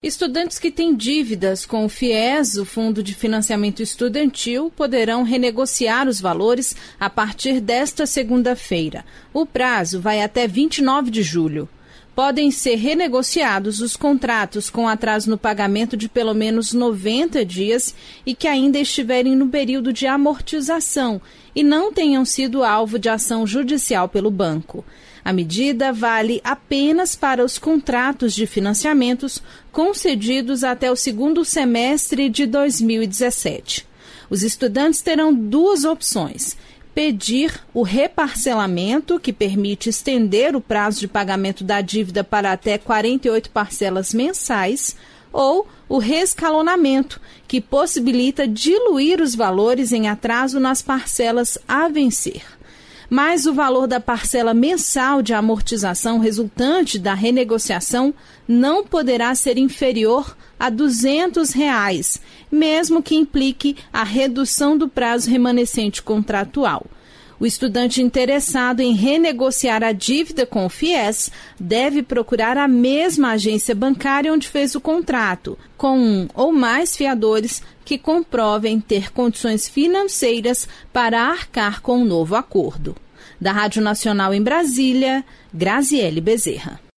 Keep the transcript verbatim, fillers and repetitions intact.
Estudantes que têm dívidas com o FIES, o Fundo de Financiamento Estudantil, poderão renegociar os valores a partir desta segunda-feira. O prazo vai até vinte e nove de julho. Podem ser renegociados os contratos com atraso no pagamento de pelo menos noventa dias e que ainda estiverem no período de amortização e não tenham sido alvo de ação judicial pelo banco. A medida vale apenas para os contratos de financiamentos concedidos até o segundo semestre de dois mil e dezessete. Os estudantes terão duas opções: pedir o reparcelamento, que permite estender o prazo de pagamento da dívida para até quarenta e oito parcelas mensais, ou o reescalonamento, que possibilita diluir os valores em atraso nas parcelas a vencer. Mas o valor da parcela mensal de amortização resultante da renegociação não poderá ser inferior a duzentos reais, mesmo que implique a redução do prazo remanescente contratual. O estudante interessado em renegociar a dívida com o FIES deve procurar a mesma agência bancária onde fez o contrato, com um ou mais fiadores que comprovem ter condições financeiras para arcar com o novo acordo. Da Rádio Nacional em Brasília, Graziele Bezerra.